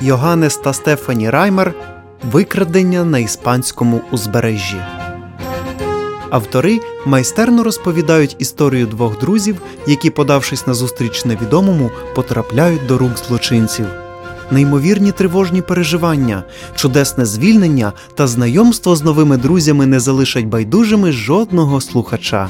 Йоганнес та Стефані Раймер «Викрадення на іспанському узбережжі». Автори майстерно розповідають історію двох друзів, які, подавшись назустріч невідомому, потрапляють до рук злочинців. Неймовірні тривожні переживання, чудесне звільнення та знайомство з новими друзями не залишать байдужими жодного слухача.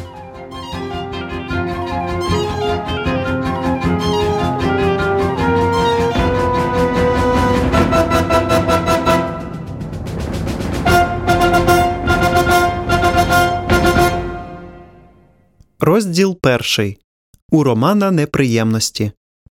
Розділ 1. У Романа неприємності.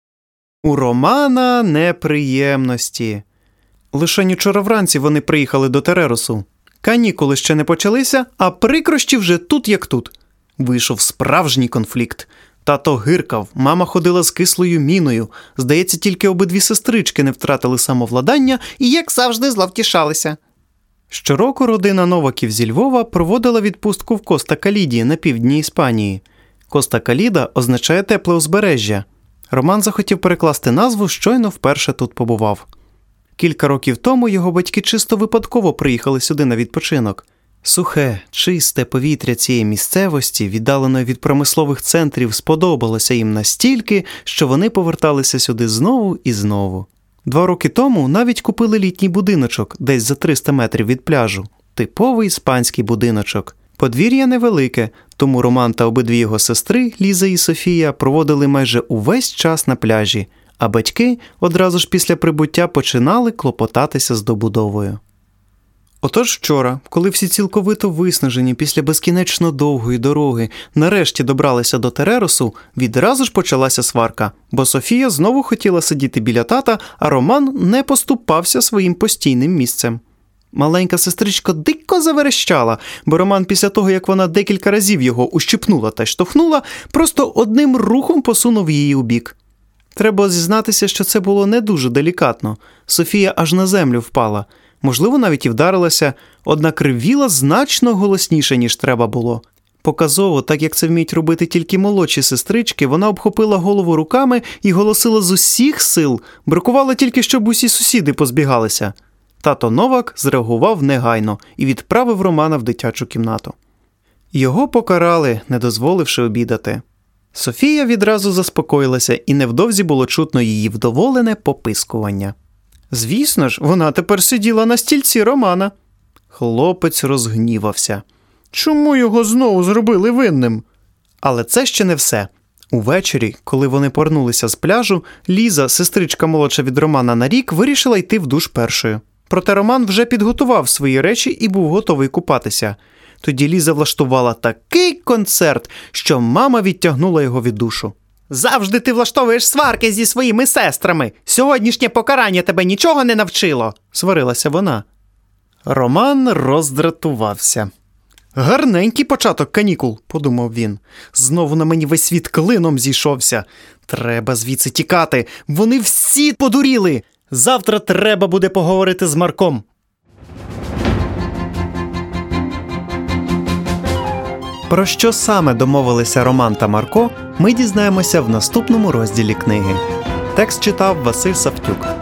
У Романа неприємності. Лише вчора вранці вони приїхали до Тереросу. Канікули ще не почалися, а прикрощі вже тут як тут. Вийшов справжній конфлікт. Тато гиркав, мама ходила з кислою міною. Здається, тільки обидві сестрички не втратили самовладання і, як завжди, зловтішалися. Щороку родина Новаків зі Львова проводила відпустку в Коста-Каліді на півдні Іспанії. Коста-Каліда означає «тепле узбережжя». Роман захотів перекласти назву, щойно вперше тут побував. Кілька років тому його батьки чисто випадково приїхали сюди на відпочинок. Сухе, чисте повітря цієї місцевості, віддаленої від промислових центрів, сподобалося їм настільки, що вони поверталися сюди знову і знову. 2 роки тому навіть купили літній будиночок, десь за 300 метрів від пляжу. Типовий іспанський будиночок. Подвір'я невелике, тому Роман та обидві його сестри, Ліза і Софія, проводили майже увесь час на пляжі, а батьки одразу ж після прибуття починали клопотатися з добудовою. Отож вчора, коли всі цілковито виснажені після безкінечно довгої дороги нарешті добралися до Тереросу, відразу ж почалася сварка, бо Софія знову хотіла сидіти біля тата, а Роман не поступався своїм постійним місцем. Маленька сестричка дико заверещала, бо Роман після того, як вона декілька разів його ущипнула та штовхнула, просто одним рухом посунув її у бік. Треба зізнатися, що це було не дуже делікатно. Софія аж на землю впала. Можливо, навіть і вдарилася, однак ревіла значно голосніше, ніж треба було. Показово, так як це вміють робити тільки молодші сестрички, вона обхопила голову руками і голосила з усіх сил, бракувало тільки, щоб усі сусіди позбігалися. Тато Новак зреагував негайно і відправив Романа в дитячу кімнату. Його покарали, не дозволивши обідати. Софія відразу заспокоїлася, і невдовзі було чутно її вдоволене попискування. Звісно ж, вона тепер сиділа на стільці Романа. Хлопець розгнівався. Чому його знову зробили винним? Але це ще не все. Увечері, коли вони повернулися з пляжу, Ліза, сестричка молодша від Романа на рік, вирішила йти в душ першою. Проте Роман вже підготував свої речі і був готовий купатися. Тоді Ліза влаштувала такий концерт, що мама відтягнула його від душу. «Завжди ти влаштовуєш сварки зі своїми сестрами! Сьогоднішнє покарання тебе нічого не навчило!» – сварилася вона. Роман роздратувався. «Гарненький початок канікул», – подумав він. «Знову на мені весь світ клином зійшовся. Треба звідси тікати. Вони всі подуріли. Завтра треба буде поговорити з Марком». Про що саме домовилися Роман та Марко, ми дізнаємося в наступному розділі книги. Текст читав Василь Савтюк.